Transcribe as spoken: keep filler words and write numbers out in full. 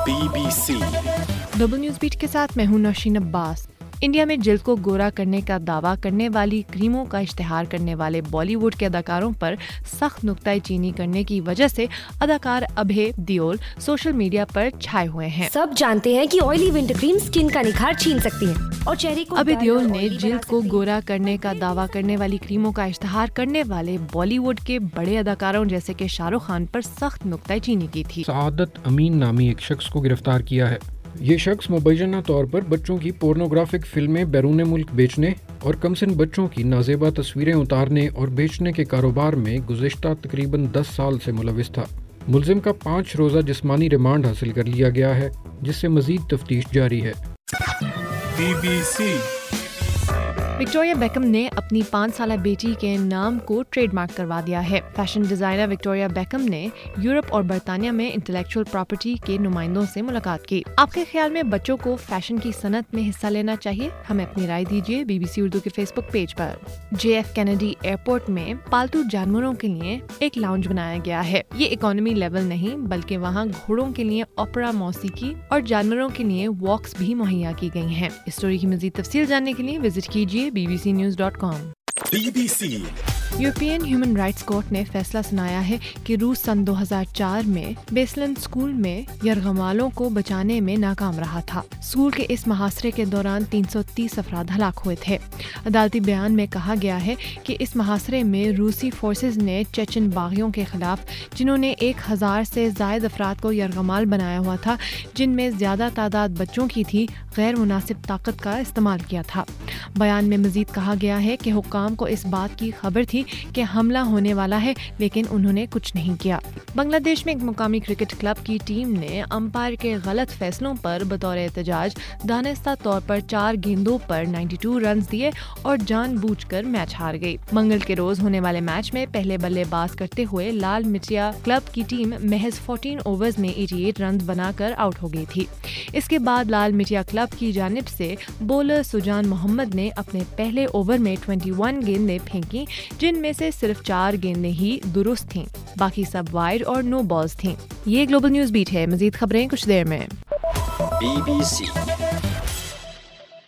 Be B C double news beat کے ساتھ میں ہوں نوشین عباس۔ انڈیا میں جلد کو گورا کرنے کا دعویٰ کرنے والی کریموں کا اشتہار کرنے والے بالی ووڈ کے اداکاروں پر سخت نکتہ چینی کرنے کی وجہ سے اداکار ابھے دیول سوشل میڈیا پر چھائے ہوئے ہیں۔ سب جانتے ہیں کہ آئلی ونٹر کریم سکن کا نکھار چھین سکتی ہے اور چہرے کو ابھے دیول نے جلد کو گورا کرنے کا دعویٰ کرنے والی کریموں کا اشتہار کرنے والے بالی ووڈ کے بڑے اداکاروں جیسے کہ شاہ رخ خان پر سخت نکتہ چینی کی تھی۔ سعادت امین نامی ایک شخص کو گرفتار کیا ہے۔ یہ شخص مبینہ طور پر بچوں کی پورنوگرافک فلمیں بیرون ملک بیچنے اور کمسن بچوں کی نازیبا تصویریں اتارنے اور بیچنے کے کاروبار میں گزشتہ تقریباً دس سال سے ملوث تھا۔ ملزم کا پانچ روزہ جسمانی ریمانڈ حاصل کر لیا گیا ہے، جس سے مزید تفتیش جاری ہے۔ B B C Victoria Beckham نے اپنی پانچ سالہ بیٹی کے نام کو ٹریڈ مارک کروا دیا ہے۔ فیشن ڈیزائنر وکٹوریہ بیکم نے یورپ اور برطانیہ میں انٹلیکچوئل پراپرٹی کے نمائندوں سے ملاقات کی۔ آپ کے خیال میں بچوں کو فیشن کی صنعت میں حصہ لینا چاہیے؟ ہمیں اپنی رائے دیجیے بی بی سی اردو کے فیس بک پیج پر۔ جے ایف کینیڈی ایئرپورٹ میں پالتو جانوروں کے لیے ایک لاؤنج بنایا گیا ہے۔ یہ اکانومی لیول نہیں بلکہ وہاں گھوڑوں کے لیے اوپرا موسیقی اور جانوروں کے لیے واکس بھی مہیا کی گئی ہیں۔ اس اسٹوری کی مزید تفصیل جاننے کے لیے وزٹ کیجیے B B C news dot com. B B C European human rights court نے فیصلہ سنایا ہے کہ روس سن دو ہزار چار میں بیسلنڈ اسکول میں یرغمالوں کو بچانے میں ناکام رہا تھا۔ اسکول کے اس محاصرے کے دوران تین سو تیس افراد ہلاک ہوئے تھے۔ عدالتی بیان میں کہا گیا ہے کہ اس محاصرے میں روسی فورسز نے چیچن باغیوں کے خلاف، جنہوں نے ایک ہزار سے زائد افراد کو یرغمال بنایا ہوا تھا، جن میں زیادہ تعداد بچوں کی تھی، غیر مناسب طاقت کا استعمال کیا تھا۔ بیان میں مزید کہا گیا ہے کہ حکام کو اس بات کی خبر تھی کہ حملہ ہونے والا ہے، لیکن انہوں نے کچھ نہیں کیا۔ بنگلہ دیش میں ایک مقامی کرکٹ کلب کی ٹیم نے امپائر کے غلط فیصلوں پر بطور احتجاج دانستہ طور پر چار گیندوں پر بانوے رنز دیے اور جان بوجھ کر میچ ہار گئی۔ منگل کے روز ہونے والے میچ میں پہلے بلے باز کرتے ہوئے لال مٹیا کلب کی ٹیم محض چودہ اوورز میں اٹھاسی رنز بنا کر آؤٹ ہو گئی تھی۔ اس کے بعد لال مٹیا کلب کی جانب سے بولر سجان محمد نے اپنے پہلے اوور میں اکیس گیندیں پھینکی، جن میں سے صرف چار گیندیں ہی درست تھیں، باقی سب وائڈ اور نو بالز تھیں۔ یہ گلوبل نیوز بیٹ ہے، مزید خبریں کچھ دیر میں۔ Be B C